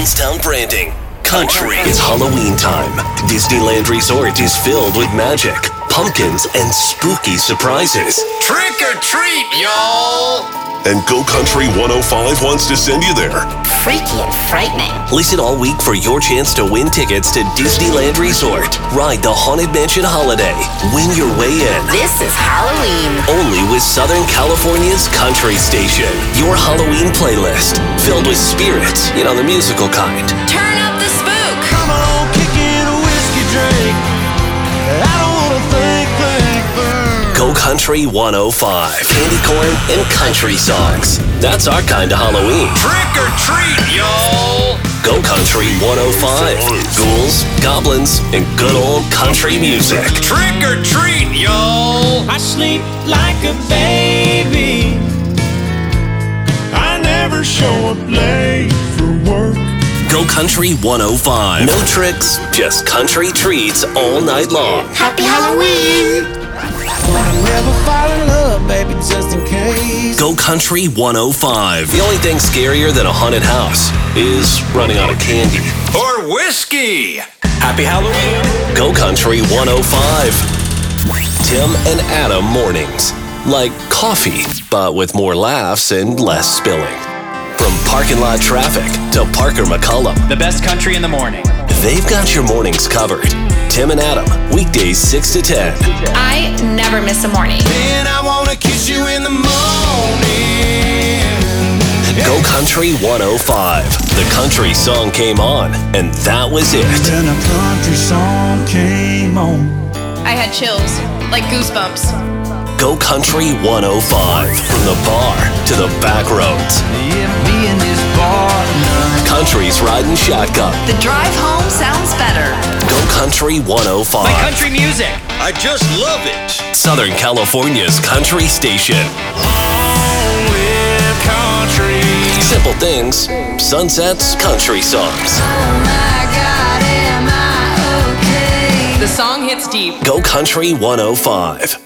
Jonestown branding. Country. It's Halloween time. Disneyland Resort is filled with magic, pumpkins, and spooky surprises. Trick or treat, y'all! And Go Country 105 wants to send you there. Freaky and frightening. Listen all week for your chance to win tickets to Disneyland Resort. Ride the Haunted Mansion holiday. Win your way in. This is Halloween. Only with Southern California's Country Station. Your Halloween playlist. Filled with spirits, the musical kind. Turn up the spook. Come on, kick in a whiskey drink. I don't wanna think. Go Country 105. Candy corn and country songs. That's our kind of Halloween. Trick or treat, y'all! Go Country 105. Ghouls, goblins, and good old country music. Trick or treat, y'all! I sleep like a baby. I never show up late for work. Go Country 105. No tricks, just country treats all night long. Happy Halloween. Never fall in love, baby, just in case. Go Country 105. The only thing scarier than a haunted house is running out of candy. Or whiskey! Happy Halloween! Go Country 105. Tim and Adam mornings. Like coffee, but with more laughs and less spilling. From parking lot traffic to Parker McCullum. The best country in the morning. They've got your mornings covered. Tim and Adam, weekdays 6 to 10. I never miss a morning. Then I wanna kiss you in the morning. Go Country 105. The country song came on, and that was it. Then a country song came on. I had chills, like goosebumps. Go Country 105. From the bar to the back roads. Yeah, me and this partner. Country's riding shotgun. The drive home sounds better. Go Country 105. Like country music. I just love it! Southern California's country station. On with country. Simple things, sunsets, country songs. Oh my God, am I okay? The song hits deep. Go Country 105.